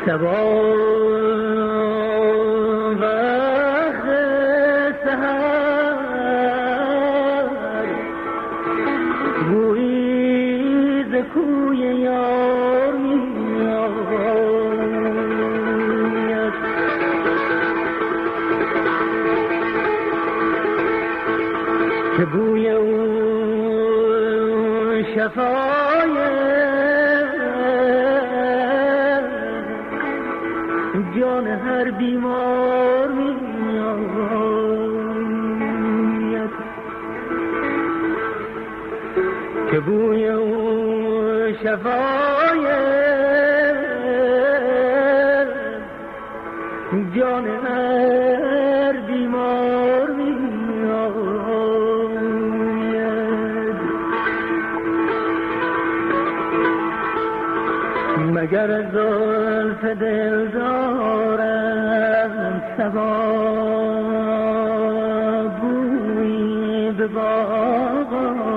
شبا وقت سحر گویی ز کوی یار میآید که بوی اون شفای جان هر بیمار میآید که بوی اون شفای جان هر بیمار میآید مگر از زلف دلدارم صبا بویی به باغ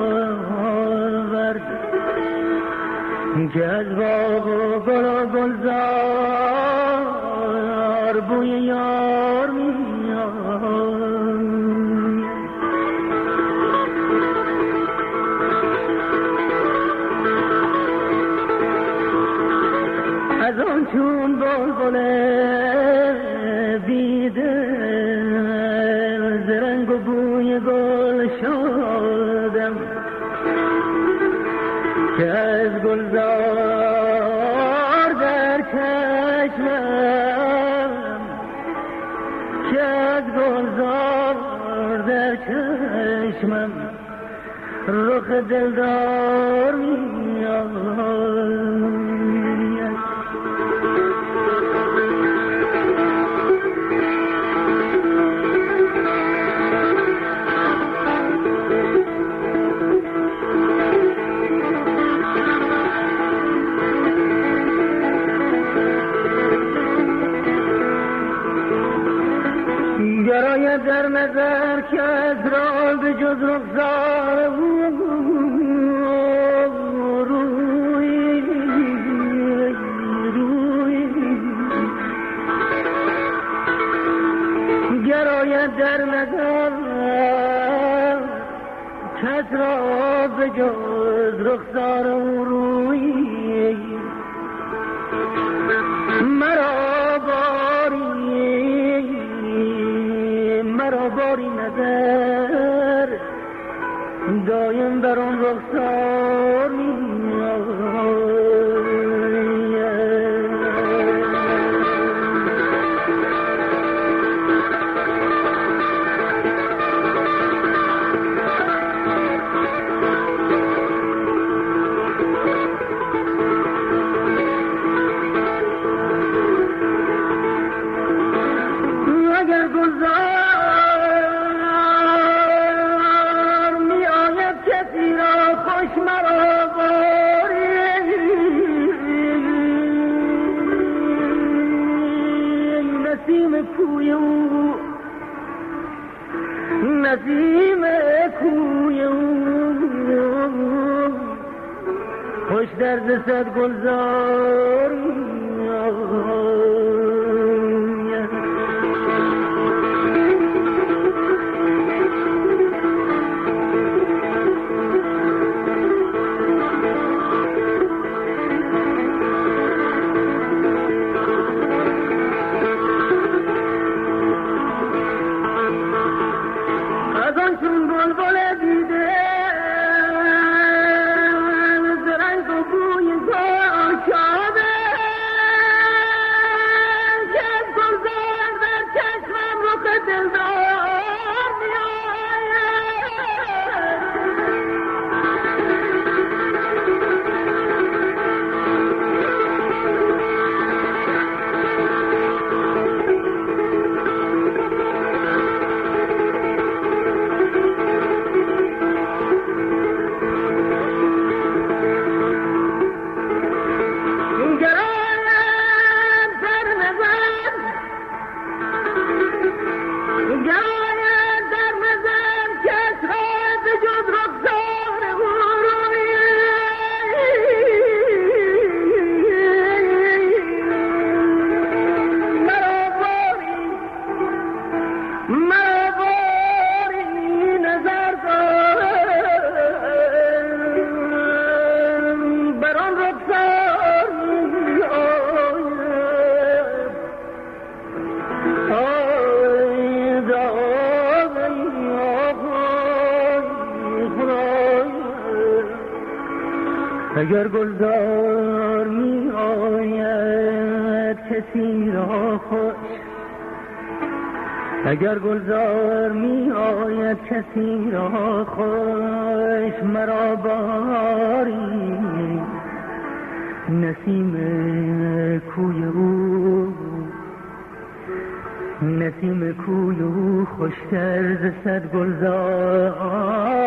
آورد که از باغ و گل و گلزار بوی یار میآید از آن چون بلبل بیدل ز رنگ و بوی گل شدم که از گلزار در چشمم که از گلزار در چشمم رخ دلدار میآید گراید در نظر که از را به جز رخسار روی گراید در نظر که از را به جز رخسار روی مرا باری نظر دایم بر آن رخسار میآید اگر گلزار خوش مرا باری نسیم کوی او خوش درد صد گلزار چون بلبل دیده ز رنگ و بوی گل شده اگر گلزار می آید کسی را خوش، اگر گلزار می آید کسی را خوش، مرا باری نسیم کوی او، نسیم کوی او خوشتر ز صد گلزار